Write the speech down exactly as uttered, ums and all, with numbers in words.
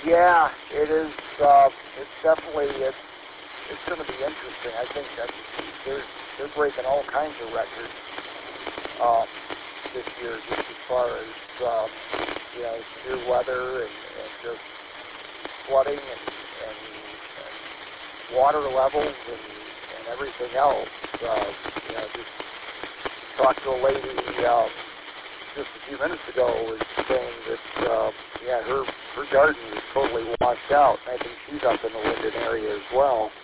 Yeah, it is. Uh, it's definitely it's it's going to be interesting. I think that they're they're breaking all kinds of records uh, this year, just as far as uh, you know, severe weather and, and just flooding and, and, and water levels and, and everything else. Uh, you know, just talked to a lady uh, just a few minutes ago was saying that uh, yeah, her her garden is totally washed out. I think she's up in the Linden area as well.